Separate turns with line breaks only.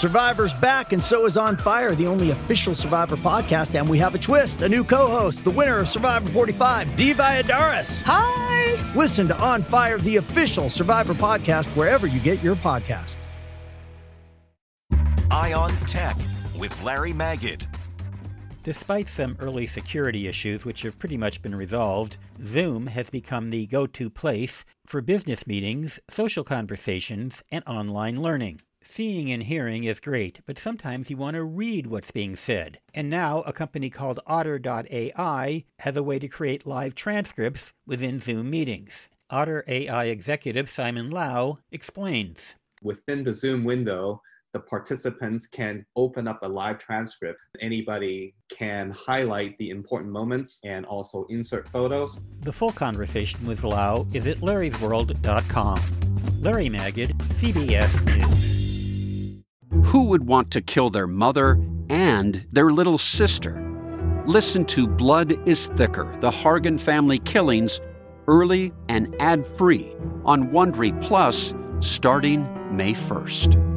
Survivor's back, and so is On Fire, the only official Survivor podcast, and we have a twist, a new co-host, the winner of Survivor 45, Dee Valladares.
Hi!
Listen to On Fire, the official Survivor podcast, wherever you get your podcast.
Eye on Tech with Larry Magid.
Despite some early security issues which have pretty much been resolved, Zoom has become the go-to place for business meetings, social conversations, and online learning. Seeing and hearing is great, but sometimes you want to read what's being said. And now a company called Otter.ai has a way to create live transcripts within Zoom meetings. Otter AI executive Simon Lau explains.
Within the Zoom window, the participants can open up a live transcript. Anybody can highlight the important moments and also insert photos.
The full conversation with Lau is at larrysworld.com. Larry Magid, CBS News.
Who would want to kill their mother and their little sister? Listen to Blood is Thicker, the Hargan family killings, early and ad-free on Wondery Plus starting May 1st.